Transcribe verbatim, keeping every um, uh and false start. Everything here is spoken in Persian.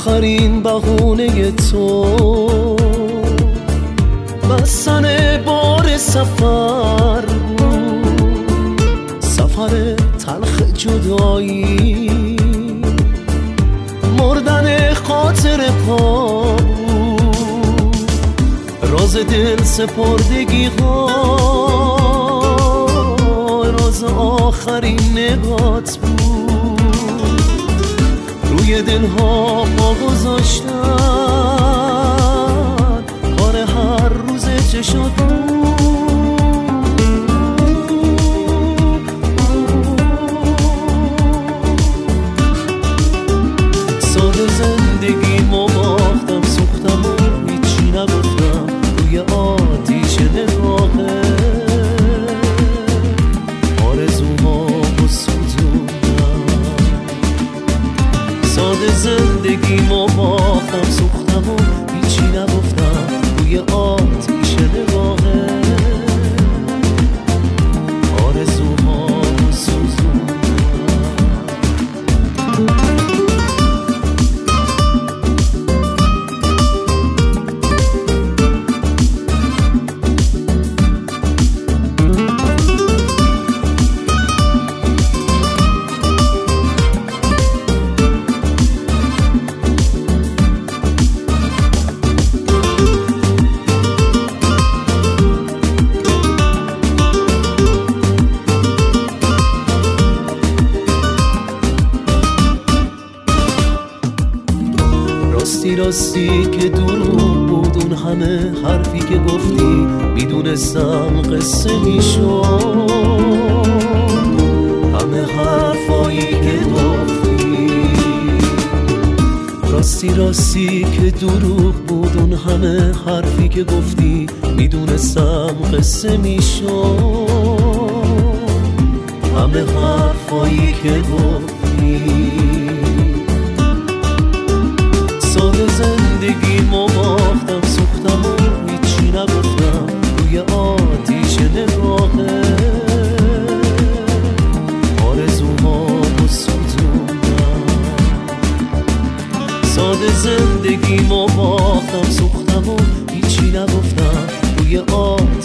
آخرین بهونه تو بستن بار سفر بود، سفر تلخ جدایی، مردن خاطر پا بود، راز دل سپردگی ها، راز آخرین نگات بود، روی دل ها پا گذاشتن، کار هر روز چشات بود. ساده زندگیمو باختم، سوختم و هیچی نگفتم، روی آتیش نگاهه آرزوهامو سوزوندم. ساده زندگیمو باختم، سوختم و هیچی نگفتم، روی آتیش نگاهه آرزوهامو سوزوندم. راستی راستی که دروغ بود اون همه حرفی که گفتی، میدونستم قصه میشد، همه حرفایی که گفتی. راستی راستی که دروغ بود اون همه حرفی که گفتی، میدونستم قصه میشد، همه حرفایی که گفتی. ساده زندگیمو باختم، سوختم و هیچی نگفتم، روی آتیش نگاهه آرزوهامو سوزوندم. ساده زندگیمو باختم، سوختم و هیچی نگفتم، روی آتیش